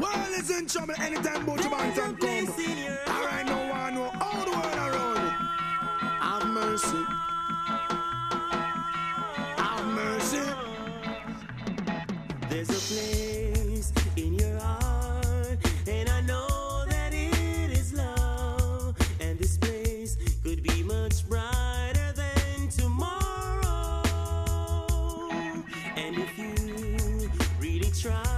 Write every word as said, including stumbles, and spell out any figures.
World is in trouble anytime Buju Banton come. Alright, no one know all the world around. Have mercy. Have mercy. There's a place in your heart, and I know that it is love. And this place could be much brighter than tomorrow. And if you really try,